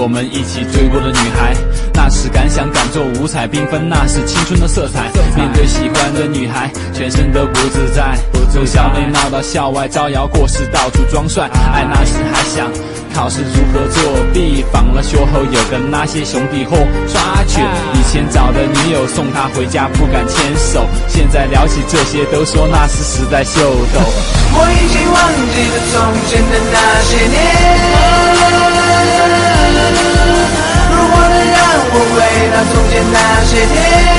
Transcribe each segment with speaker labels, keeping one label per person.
Speaker 1: 们一起追过的女孩。那时敢想敢做，五彩缤纷，那是青春的色彩。面对喜欢的女孩，全身都不自在，从校内闹到校外，招摇过市，到处装帅。爱那时还想考试如何作弊，放了学后有跟那些兄弟伙抓去。以前找的女友送她回家不敢牵手，现在聊起这些都说那时实在秀逗。
Speaker 2: 我已经忘记了从前的那些年，如果能让我回到从前那些天，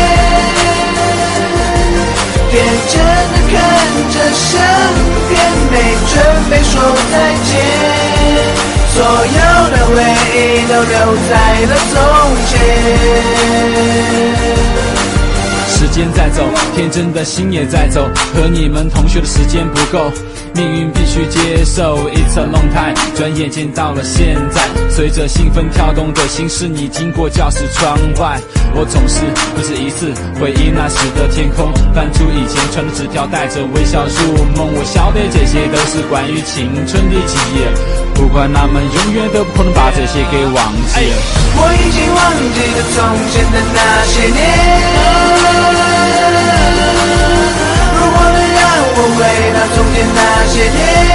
Speaker 2: 天真的看着相片，没准备说再见，所有的回忆都留在了从前。
Speaker 1: 时间在走，天真的心也在走，和你们同学的时间不够，命运必须接受。It's a long time， 转眼间到了现在，随着兴奋跳动的心事，你经过教室窗外，我总是不止一次回忆那时的天空，翻出以前传的纸条，带着微笑入梦。我晓得这些都是关于青春的记忆，不管他们永远都不可能把这些给忘记。
Speaker 2: 我已经忘记了从前的那些年，如果能让我回到从前那些天，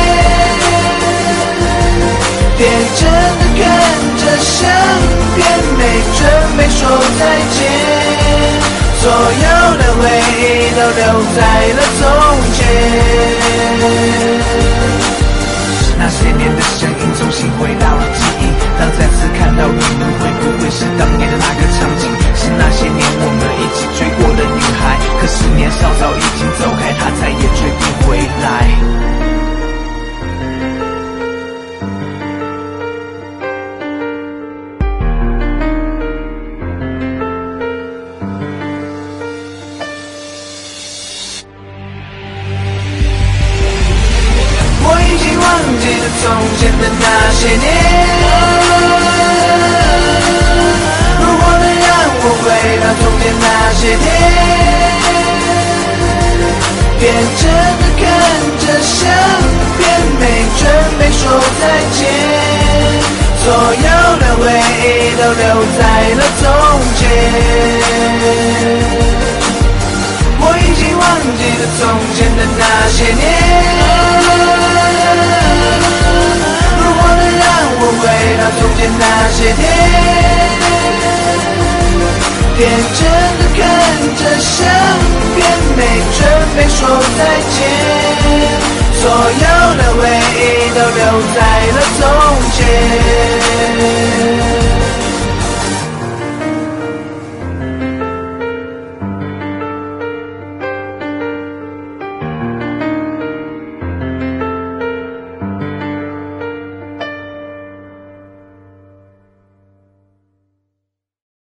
Speaker 2: 天真的看着相片，没准备说再见，所有的回忆都留在了从前。那些年的声音重新回到了记忆，当再次看到你们，会不会是当年的那个场景？是那些年我们一起追过的女孩，可是年少早已经走开，她再也追不回来。忘记了从前的那些年，如果能让我回到从前那些天，天真的看着相片，没准备说再见，所有的回忆都留在了从前。我已经忘记了从前的那些年，我回到从前那些天，天真的看着相片，没准备说再见，所有的回忆都留在了从前。